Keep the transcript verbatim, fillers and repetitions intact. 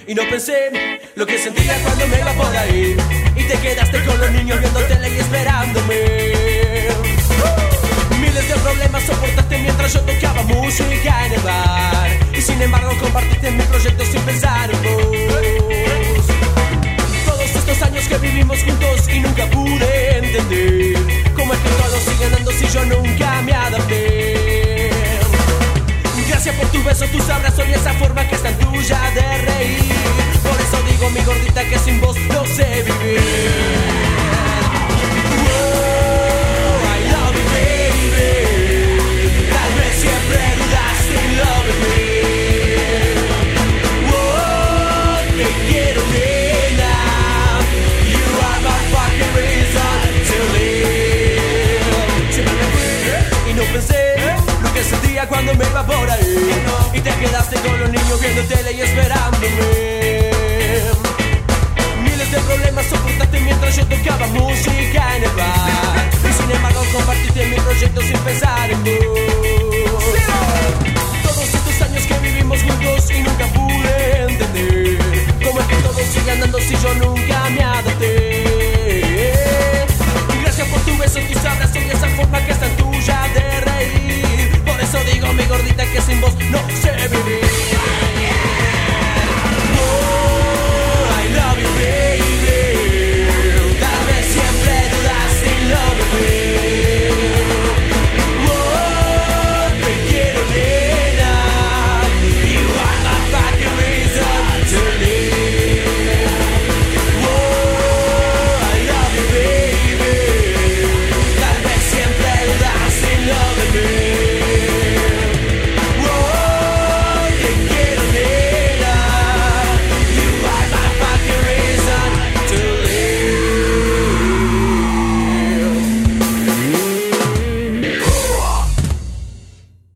y no pensé lo que sentía cuando me iba por ahí y te quedaste con los niños viendo tele y esperándome. Miles de problemas soportaste mientras yo tocaba música en el bar y sin embargo compartiste mi proyecto sin pensar en vos. Todos estos años que vivimos juntos y nunca pude entender cómo es que todos siguen dando si yo nunca me adapté. Gracias por tus besos, tus abrazos y esa forma que es tan tuya de